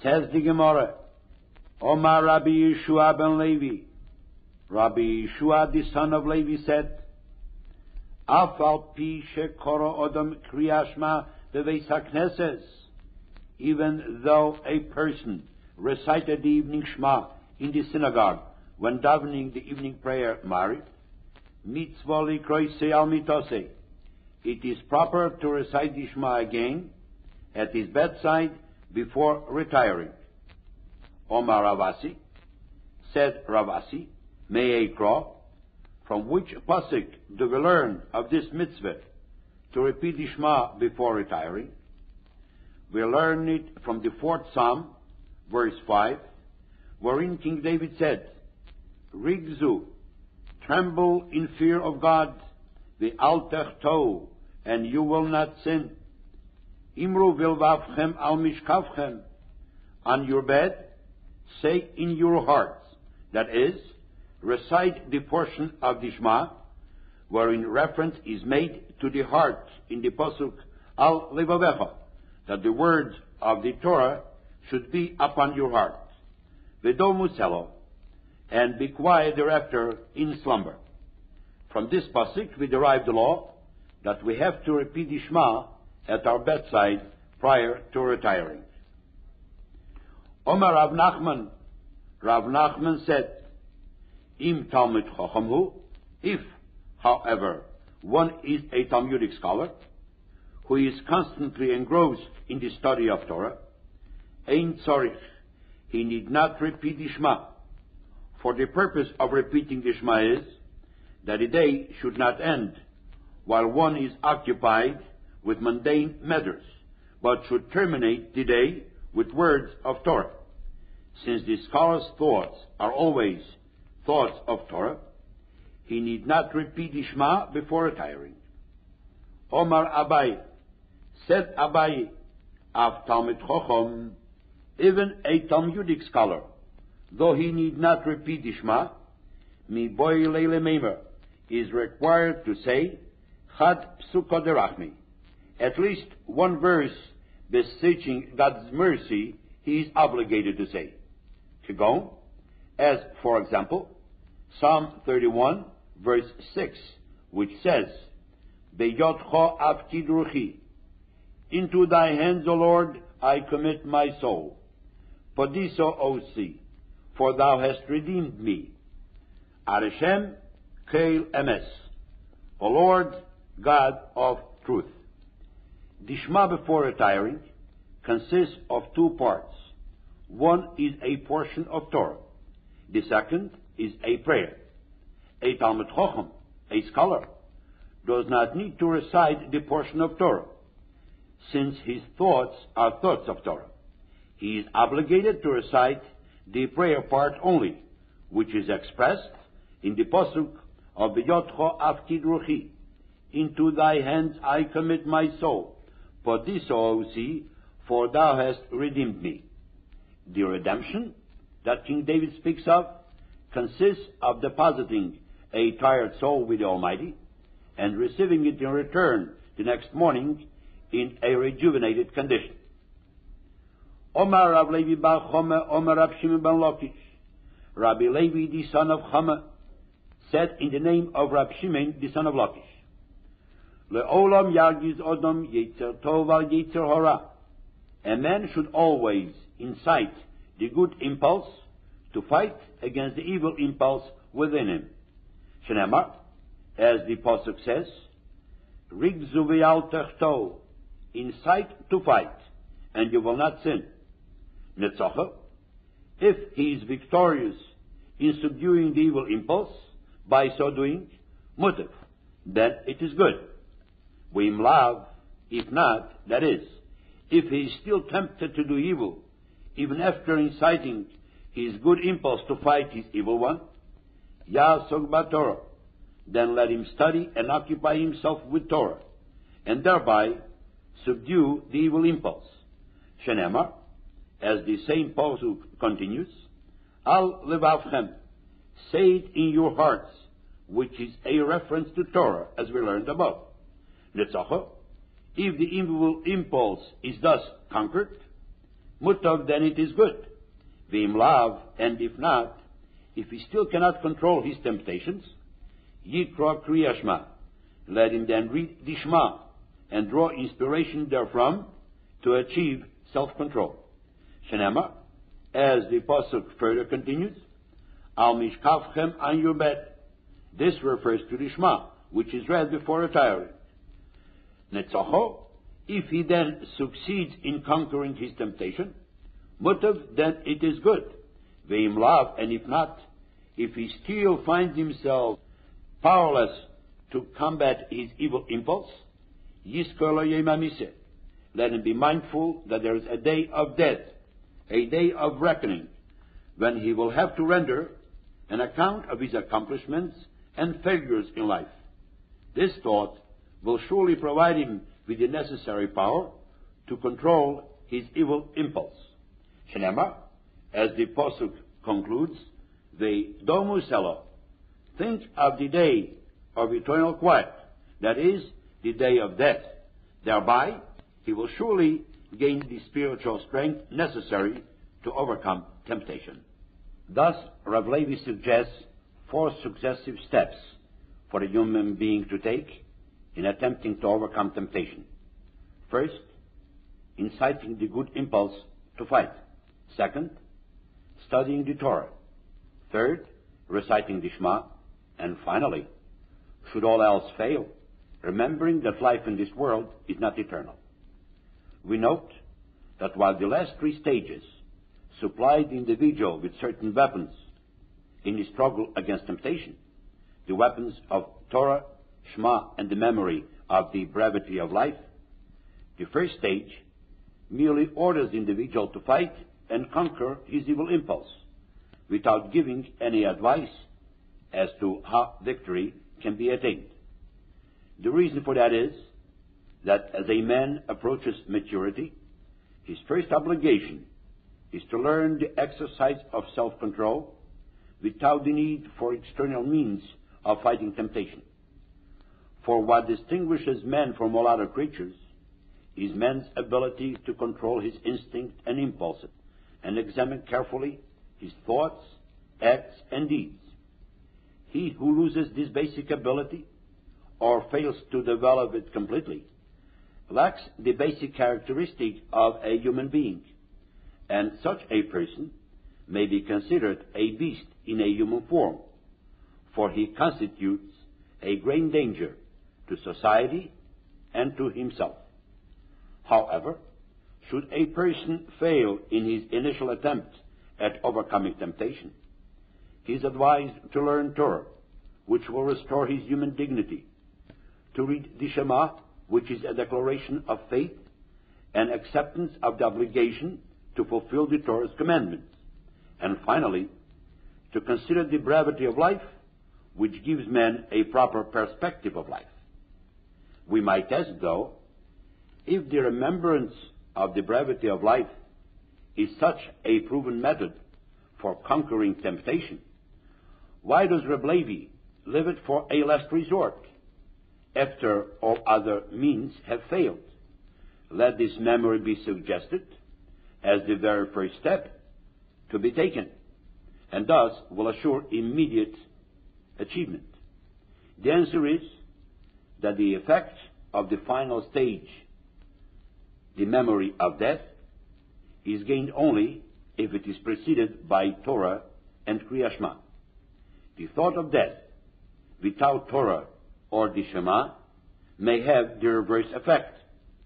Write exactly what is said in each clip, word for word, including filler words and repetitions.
Says the Gemara, Omar Rabbi Yeshua ben Levi. Rabbi Yeshua, the son of Levi, said, Afal pi shekoro odom kriyashma beveis hakneses. Even though a person recited the evening Shema in the synagogue when davening the evening prayer Mariv, mitzvah likroise al mitose. It is proper to recite the Shema again at his bedside before retiring. Omar Ravasi, said Ravasi, Me'ekra, from which pasuk do we learn of this mitzvah to repeat the Shema before retiring? We learn it from the fourth Psalm, verse five, wherein King David said, Rigzu, tremble in fear of God, the al techto, and you will not sin. Imru vilvavchem al mishkavchem, on your bed, say in your hearts, that is, recite the portion of the Shema, wherein reference is made to the heart in the pasuk al levavecha, that the words of the Torah should be upon your heart. V'do muselo, and be quiet thereafter in slumber. From this pasuk we derive the law that we have to repeat the Shema at our bedside prior to retiring. Omar Rav Nachman, Rav Nachman said, Im Talmud Chacham hu, if, however, one is a Talmudic scholar who is constantly engrossed in the study of Torah, ein tzorich, he need not repeat the Shema. For the purpose of repeating the Shema is that the day should not end while one is occupied with mundane matters, but should terminate the day with words of Torah. Since the scholar's thoughts are always thoughts of Torah, he need not repeat the Shema before retiring. Omar Abai, said Abai, of Talmud Chacham, even a Talmudic scholar, though he need not repeat the Shema, mi boy leile meimer, is required to say Chad Psuko Derachmi, at least one verse beseeching God's mercy he is obligated to say. Kigon, as for example, Psalm thirty-one, verse six, which says, Beyotcho avkid ruchi, into thy hands, O Lord, I commit my soul. Podiso osi, for thou hast redeemed me. Areshem keil emes, O Lord, God of truth. The Shema before retiring consists of two parts. One is a portion of Torah. The second is a prayer. A Talmud Chacham, a scholar, does not need to recite the portion of Torah, since his thoughts are thoughts of Torah. He is obligated to recite the prayer part only, which is expressed in the pasuk of B'yotcho avkid ruchi, into thy hands I commit my soul. Podiso, for thou hast redeemed me. The redemption that King David speaks of consists of depositing a tired soul with the Almighty and receiving it in return the next morning in a rejuvenated condition. Omar Rav Levi bar Choma, Omar Rav Shimon ben Lakish, Rabbi Levi the son of Choma, said in the name of Rav Shimon the son of Lakish, Le'olam yagiz odom yetzer tov al yetzer hora. A man should always incite the good impulse to fight against the evil impulse within him. Shneimar, as the pasuk says, Rigzu v'al techto, incite to fight, and you will not sin. Netzacha, if he is victorious in subduing the evil impulse, by so doing, mutiv, then it is good. V'im lav, if not, that is, if he is still tempted to do evil, even after inciting his good impulse to fight his evil one, Yasog Torah, then let him study and occupy himself with Torah, and thereby subdue the evil impulse. Shenemar, as the same pasuk continues, Al levavchem, say it in your hearts, which is a reference to Torah, as we learned above. Netzacha, if the evil impulse is thus conquered, mutav, then it is good. V'im lav, and if not, if he still cannot control his temptations, yikra kriya shma, let him then read the Shema and draw inspiration therefrom to achieve self-control. Shenema, as the pasuk further continues, al mishkavchem an your bed. This refers to the Shema, which is read before retiring. Netzacho, if he then succeeds in conquering his temptation, mutav, then it is good. Ve'im lav, and if not, if he still finds himself powerless to combat his evil impulse, yizkor lo yom hamiseh, let him be mindful that there is a day of death, a day of reckoning, when he will have to render an account of his accomplishments and failures in life. This thought will surely provide him with the necessary power to control his evil impulse. Shenema, as the pasuk concludes, the domus elo, think of the day of eternal quiet, that is, the day of death. Thereby, he will surely gain the spiritual strength necessary to overcome temptation. Thus, Rav Levi suggests four successive steps for a human being to take in attempting to overcome temptation. First, inciting the good impulse to fight. Second, studying the Torah. Third, reciting the Shema. And finally, should all else fail, remembering that life in this world is not eternal. We note that while the last three stages supplied the individual with certain weapons in his struggle against temptation, the weapons of Torah, Shema, and the memory of the brevity of life, the first stage merely orders the individual to fight and conquer his evil impulse without giving any advice as to how victory can be attained. The reason for that is that as a man approaches maturity, his first obligation is to learn the exercise of self-control without the need for external means of fighting temptation. For what distinguishes man from all other creatures is man's ability to control his instinct and impulses and examine carefully his thoughts, acts, and deeds. He who loses this basic ability or fails to develop it completely lacks the basic characteristic of a human being, and such a person may be considered a beast in a human form, for he constitutes a great danger to society and to himself. However, should a person fail in his initial attempt at overcoming temptation, he is advised to learn Torah, which will restore his human dignity, to read the Shema, which is a declaration of faith and acceptance of the obligation to fulfill the Torah's commandments, and finally, to consider the brevity of life, which gives man a proper perspective of life. We might ask, though, if the remembrance of the brevity of life is such a proven method for conquering temptation, why does Reb Levi leave it for a last resort, after all other means have failed? Let this memory be suggested as the very first step to be taken, and thus will assure immediate achievement. The answer is that the effect of the final stage, the memory of death, is gained only if it is preceded by Torah and Kriya Shema. The thought of death without Torah or the Shema may have the reverse effect.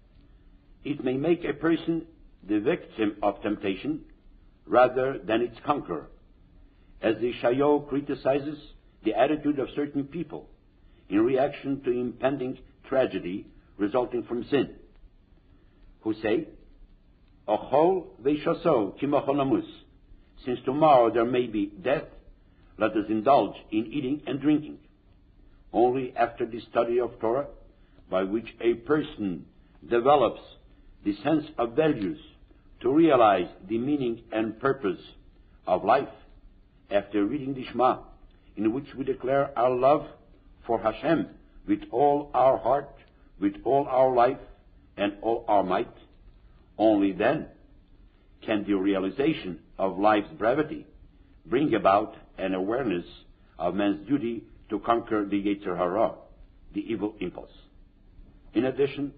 It may make a person the victim of temptation rather than its conqueror, as the Shayo criticizes the attitude of certain people in reaction to impending tragedy resulting from sin, who say, Ochol veishaso kimochonamus, since tomorrow there may be death, let us indulge in eating and drinking. Only after the study of Torah, by which a person develops the sense of values to realize the meaning and purpose of life, after reading the Shema, in which we declare our love for Hashem with all our heart, with all our life, and all our might, only then can the realization of life's brevity bring about an awareness of man's duty to conquer the Yetzer Hara, the evil impulse. In addition,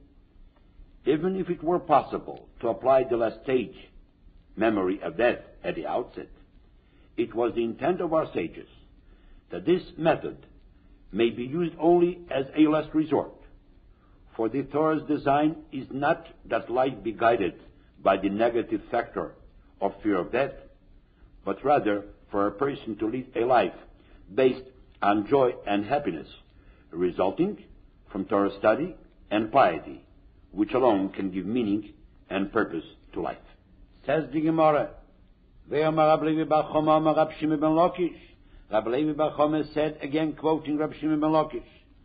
even if it were possible to apply the last stage, memory of death, at the outset, it was the intent of our sages that this method may be used only as a last resort. For the Torah's design is not that life be guided by the negative factor of fear of death, but rather for a person to lead a life based on joy and happiness, resulting from Torah study and piety, which alone can give meaning and purpose to life. Says the Gemara, Ve'amar Rab Levi bar Choma amar Rab Shimon ben Lakish. Rab Levi bar Choma said, again quoting Rab Shimon ben Lakish,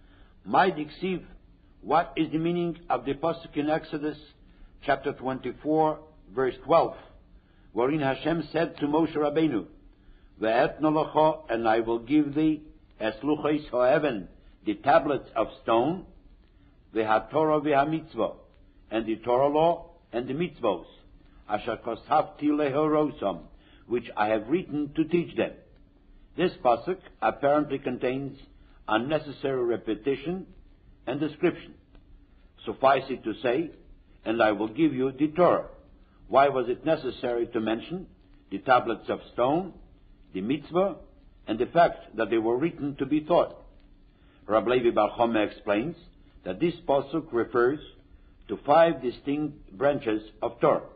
My diksiv, what is the meaning of the pasuk in Exodus chapter twenty-four, verse twelve, wherein Hashem said to Moshe Rabbeinu, Ve'etno lecha, and I will give thee as luchos ha'even, the tablets of stone, ve'haTorah ve'hamitzvah, and the Torah law and the mitzvos, asher koshavti leherosam, which I have written to teach them. This pasuk apparently contains unnecessary repetition and description. Suffice it to say, and I will give you the Torah. Why was it necessary to mention the tablets of stone, the mitzvah, and the fact that they were written to be taught? Rab Levi bar Choma explains that this pasuk refers to five distinct branches of Torah.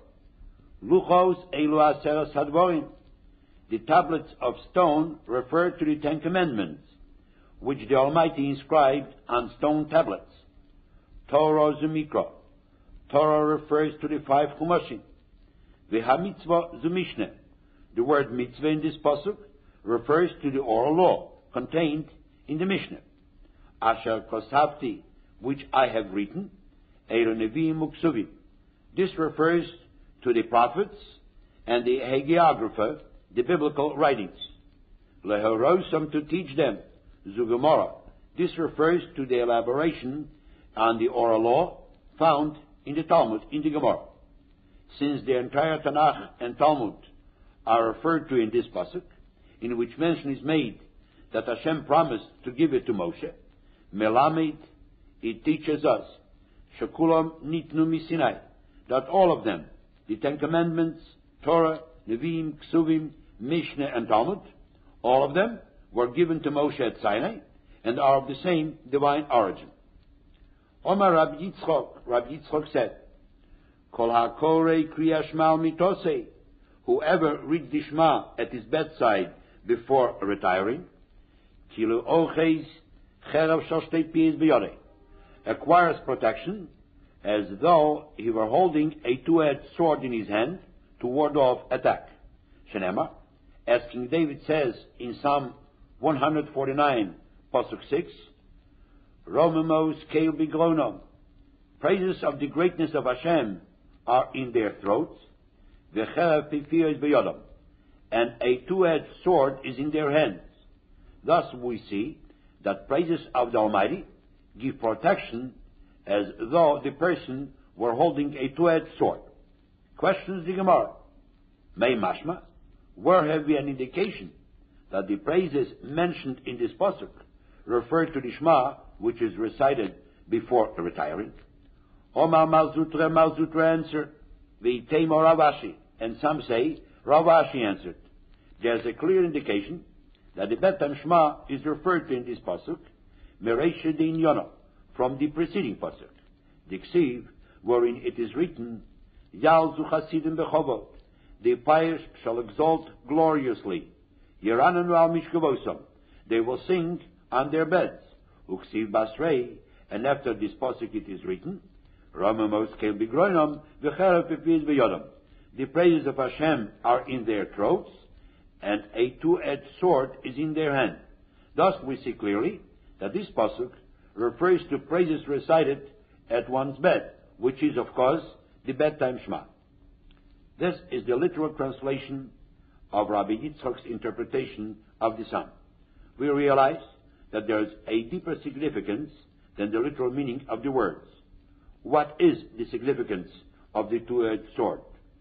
Luchos elu aseres hadvorim. The tablets of stone refer to the Ten Commandments, which the Almighty inscribed on stone tablets. Torah Zumikra. Torah refers to the five Chumashim. V'hamitzvah Zumishne. The word mitzvah in this pasuk refers to the oral law contained in the Mishnah. Asher koshavti, which I have written, Eiro Nevi'im Uksuvim. This refers to the prophets and the hagiographer, the biblical writings. Leherosam, to teach them, Zugemara. This refers to the elaboration on the oral law found in the Talmud, in the Gemara. Since the entire Tanakh and Talmud are referred to in this pasuk, in which mention is made that Hashem promised to give it to Moshe, Melamed, it teaches us, Shekulam nitnu misinai, that all of them, the Ten Commandments, Torah, Nevi'im, Ksuvim, Mishnah, and Talmud, all of them were given to Moshe at Sinai and are of the same divine origin. Omar Rabbi Yitzchok, Rabbi Yitzchok said, Kol hakorei kriya shma al mitosei, whoever reads the Shema at his bedside before retiring, kilu ocheis cherav shoshtei pies biyodei, acquires protection as though he were holding a two-edged sword in his hand to ward off attack. Shenema, as King David says in Psalm one forty-nine, Pasuk six, Romemos keil bigronom, praises of the greatness of Hashem are in their throats, v'cherav pifir biyodam, and a two-edged sword is in their hands. Thus we see that praises of the Almighty give protection as though the person were holding a two-edged sword. Questions the Gemara. May mashma, where have we an indication that the praises mentioned in this pasuk refer to the Shema, which is recited before retiring? Omar Malzutra, Malzutra answered, V'itemo Rav Ashi, and some say Rav Ashi answered. There's a clear indication that the Betam Shema is referred to in this pasuk, Mereisha Din Yonah, from the preceding pasuk, the Ksiv, wherein it is written, Yalzu Chasidim Bechovot, the pious shall exalt gloriously, Yerananu al Mishkavosam, they will sing on their beds, Uksiv Basrei, and after this pasuk it is written, Ramamos Kel Bigroinam, V'cherav Pipiz B'yodam, the praises of Hashem are in their throats, and a two-edged sword is in their hand. Thus we see clearly that this pasuk refers to praises recited at one's bed, which is, of course, the bedtime Shema. This is the literal translation of Rabbi Yitzchok's interpretation of the psalm. We realize that there is a deeper significance than the literal meaning of the words. What is the significance of the two-edged sword?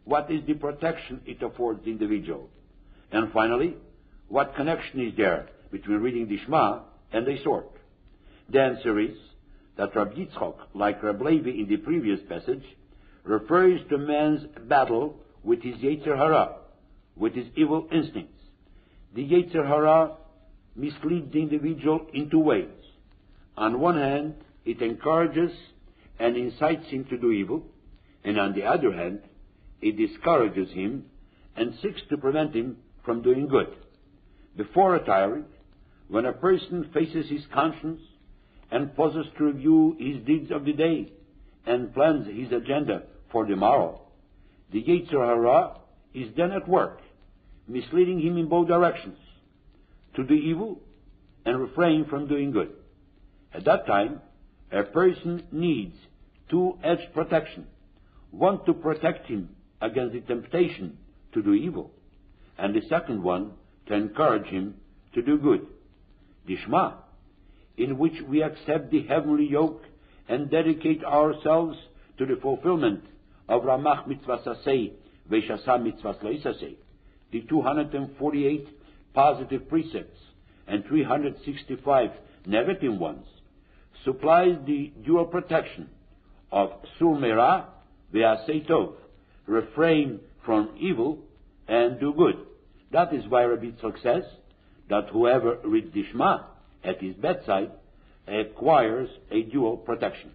what is the protection it affords the individual? And finally, what connection is there between reading the Shema and a sword? The answer is that Rabbi Yitzchok, like Rabbi Levi in the previous passage, refers to man's battle with his Yetzer Hara, with his evil instincts. The Yetzer Hara misleads the individual in two ways. On one hand, it encourages and incites him to do evil, and on the other hand, it discourages him and seeks to prevent him from doing good. Before retiring, when a person faces his conscience and pauses to review his deeds of the day and plans his agenda for the morrow, the Yetzer Hara is then at work, misleading him in both directions, to do evil and refrain from doing good. At that time, a person needs two-edged protection, one to protect him against the temptation to do evil, and the second one to encourage him to do good. The Shema, in which we accept the heavenly yoke and dedicate ourselves to the fulfillment of Ramach mitzvah sasei ve'shasa mitzvah loisasei, the two hundred forty-eight positive precepts and three hundred sixty-five negative ones, supplies the dual protection of sur merah ve'asei tov, refrain from evil and do good. That is why Rabbi Yitzchok says that whoever reads the Shema at his bedside acquires a dual protection.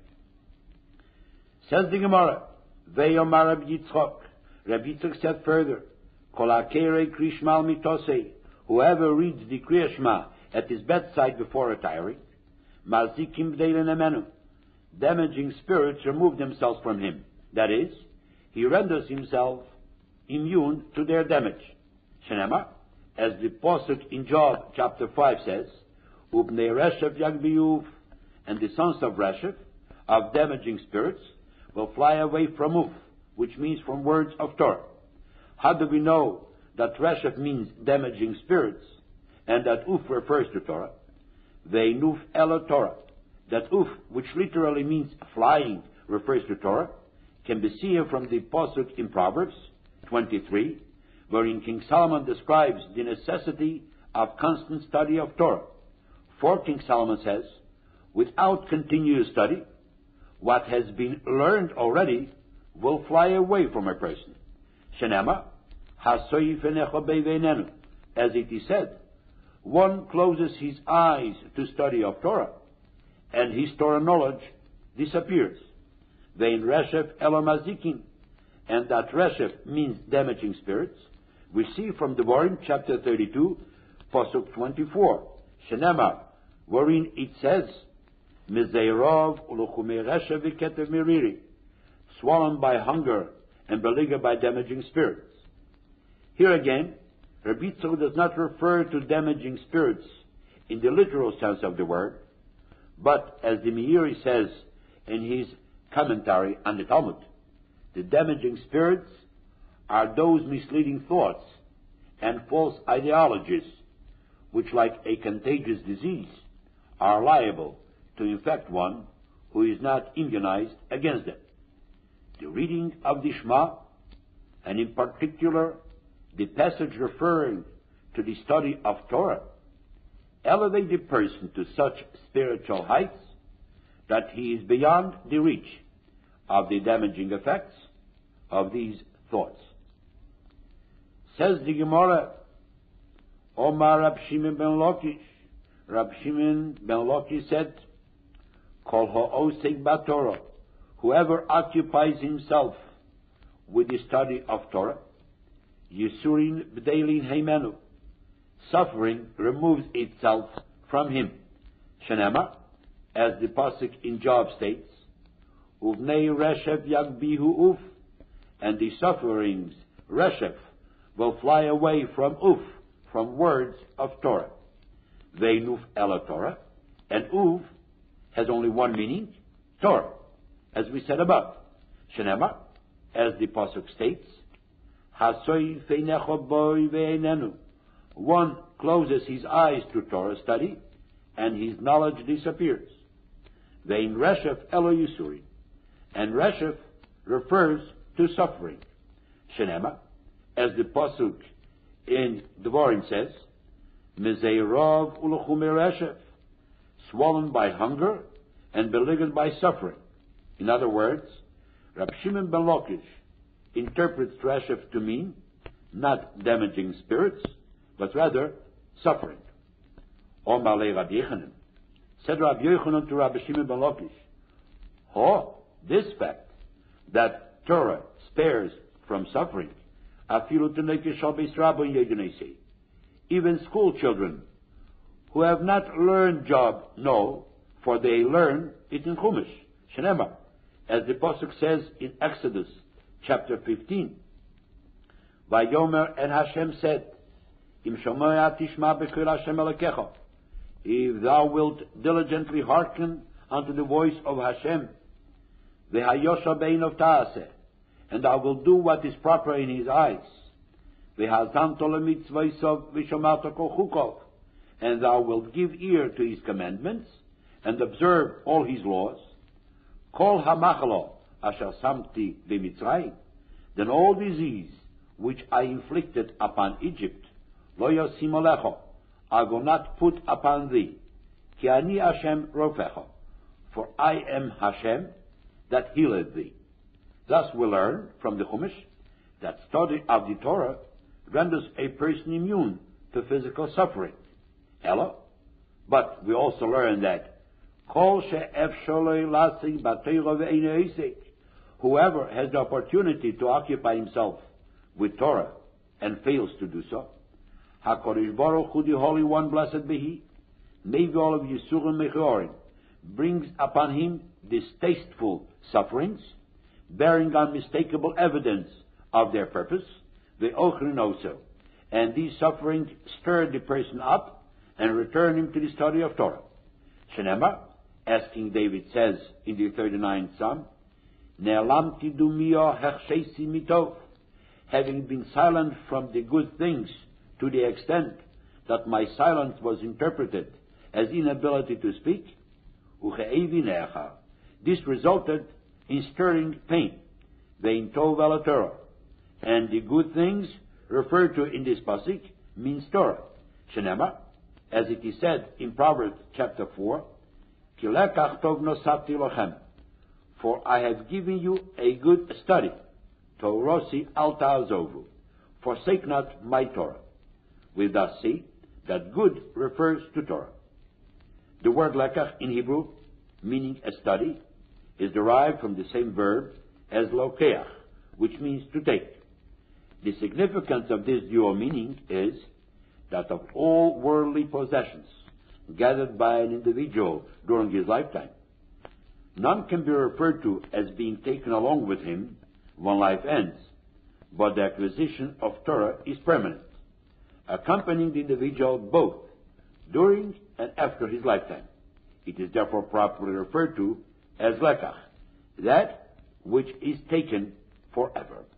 Says the Gemara, Ve'yomar Rabbi Yitzchok, Rabbi Yitzchok said further, Kol ha'kerei kri shma al mitosei, whoever reads the Kriya Shema at his bedside before retiring, mazikim b'dei lenemenu, damaging spirits remove themselves from him. That is, he renders himself immune to their damage. Shenema, as the Pasuk in Job chapter five says, Ubnei Reshev Yagbiyuv, and the sons of Reshev, of damaging spirits, will fly away from Uf, which means from words of Torah. How do we know that Reshev means damaging spirits, and that Uf refers to Torah? Ve'nuf elo Torah, that Uf, which literally means flying, refers to Torah, can be seen from the Pasuk in Proverbs twenty-three, wherein King Solomon describes the necessity of constant study of Torah. For King Solomon says, without continuous study, what has been learned already will fly away from a person. Shenema, hasoyif enecho beivenenu, as it is said, one closes his eyes to study of Torah, and his Torah knowledge disappears. Vein reshev elomazikin, and that reshev means damaging spirits, we see from the Devarim chapter thirty-two, Pasuk twenty-four, Shenema, wherein it says, Mizeirov uluchume reshev v'ketev miriri, swollen by hunger and beleaguered by damaging spirits. Here again, Rabbi Yitzchok does not refer to damaging spirits in the literal sense of the word, but as the Meiri says in his commentary on the Talmud, the damaging spirits are those misleading thoughts and false ideologies which, like a contagious disease, are liable to infect one who is not immunized against them. The reading of the Shema, and in particular the passage referring to the study of Torah, elevate the person to such spiritual heights that he is beyond the reach of the damaging effects of these thoughts. Says the Gemara, Omar Rab Shimon ben Lakish, Rab Shimon ben Lakish said, Kol ha'osek b'Torah, whoever occupies himself with the study of Torah, Yisurin b'deilin heimenu, suffering removes itself from him. Shenema, as the pasuk in Job states, Uvnei reshev yagbihu uf, and the sufferings reshev will fly away from uf, from words of Torah. Ve'nuf ela Torah, and uf has only one meaning, Torah, as we said above. Shenema, as the pasuk states, Hasoy feinecho boy ve'enenu, one closes his eyes to Torah study, and his knowledge disappears. Ve'in reshev elo yisuri, and reshev refers to suffering. Shenema, as the pasuk in Devarim says, Mezeirov uluchumer reshev, swollen by hunger and beleaguered by suffering. In other words, Rab Shimon ben Lakish interprets reshev to mean not damaging spirits, but rather suffering. Omar le Rabbi Yochanan, said Rabbi Yochanan to Rabbi Shimon ben Lakish, oh, this fact that Torah spares from suffering, even school children who have not learned job know, for they learn it in Chumash, Shenema, as the pasuk says in Exodus chapter fifteen. Vayomer, and Hashem said, Im shomoya tishma b'kol Hashem Elokecha, if thou wilt diligently hearken unto the voice of Hashem, v'hayosha beinov ta'aseh, and thou wilt do what is proper in his eyes, v'hazanto lemitzvosov v'shomarto kol chukov, and thou wilt give ear to his commandments and observe all his laws, kol hamachalo asher samti b'mitzrayim, then all disease which I inflicted upon Egypt, lo yosim alecho, I will not put upon thee, ki ani Hashem rofecho, for I am Hashem that healeth thee. Thus we learn from the Chumash that study of the Torah renders a person immune to physical suffering. Hello? But we also learn that Kol she'efsholoi lasig b'Torah ve'eino isek, whoever has the opportunity to occupy himself with Torah and fails to do so, HaKadosh Baruch Hu, the Holy One, blessed be He, maybe all of Yisurim Mechorim, brings upon him distasteful sufferings, bearing unmistakable evidence of their purpose, the Ochrin also, and these sufferings stir the person up and return him to the study of Torah. Shenema, as King David says in the thirty-ninth Psalm, Ne'alamti dumio hechsheisi mitov, having been silent from the good things to the extent that my silence was interpreted as inability to speak, uche'evinecha, this resulted in stirring pain, vein tov ala Torah, and the good things referred to in this pasuk means Torah. Shenema, as it is said in Proverbs chapter four, Kilekach tov nosati lochem, for I have given you a good study, Torosi al ta'azovu, forsake not my Torah. We thus see that good refers to Torah. The word lekach in Hebrew, meaning a study, is derived from the same verb as lokeach, which means to take. The significance of this dual meaning is that of all worldly possessions gathered by an individual during his lifetime, none can be referred to as being taken along with him when life ends, but the acquisition of Torah is permanent, accompanying the individual both during and after his lifetime. It is therefore properly referred to as lekach, that which is taken forever.